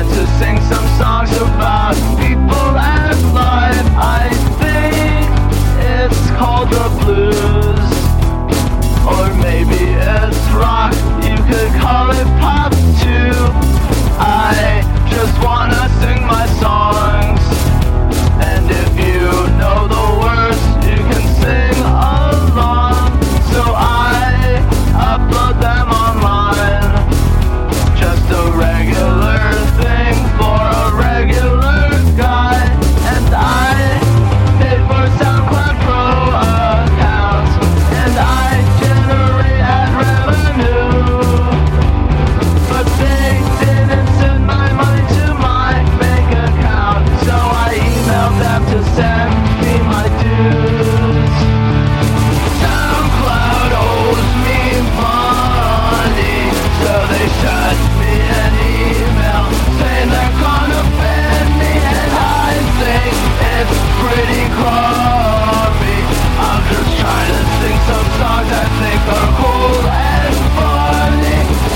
trying to sing some songs about people and life. I think it's called the blues, or maybe it's rock, you could call it pop too. I just wanna sing my songs, and if you know the words, you can sing along. So I upload them online, just a regular thing for a regular guy. And I paid for SoundCloud Pro accounts, and I generate ad revenue, but they didn't send my money to my bank account, so I emailed them to send me my dues. SoundCloud owes me money, so they sent me an email saying they're gonna ban me, and I think it's pretty crummy. I'm just trying to sing some songs I think are cool and funny.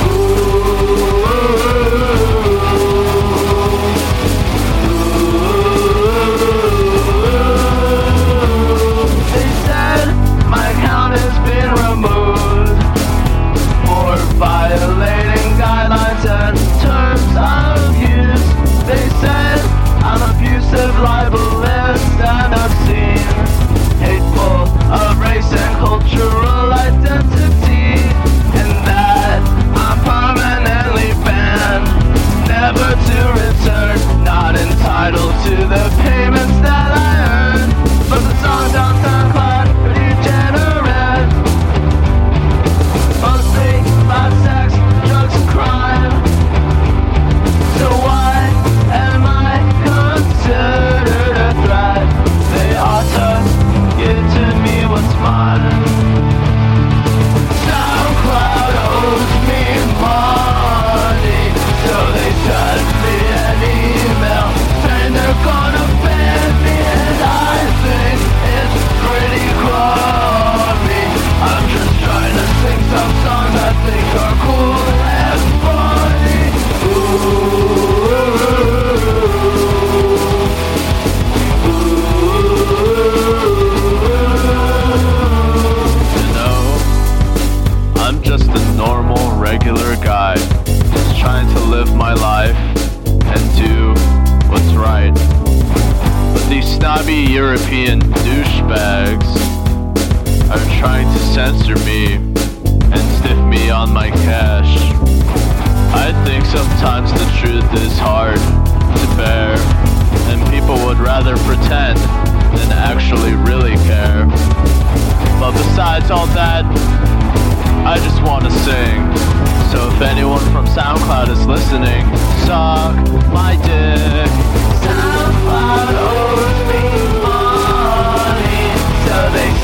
They said my account has been removed for violating guidelines and terms of use. They said I'm abusive, libelous, and obscene, hateful of race and cultural identity, and that I'm permanently banned, never to return, not entitled to the payments that I earn. But the songs on SoundCloud are degenerate, mostly about sex, drugs, and crime. So why am I considered a threat? They ought to give to me what's mine. SoundCloud owes me money, so they sent me an email saying they're gonna ban me, and I think it's pretty crummy. I'm just trying to sing some songs I think are cool and funny. You know, I'm just a normal, regular guy, just trying to live my life and do what's right. But these snobby European douchebags are trying to censor me and stiff me on my cash. I think sometimes the truth is hard to bear, and people would rather pretend than actually really care. But besides all that, I just want to sing. So if anyone from SoundCloud is listening, suck my dick. SoundCloud owes me money, so they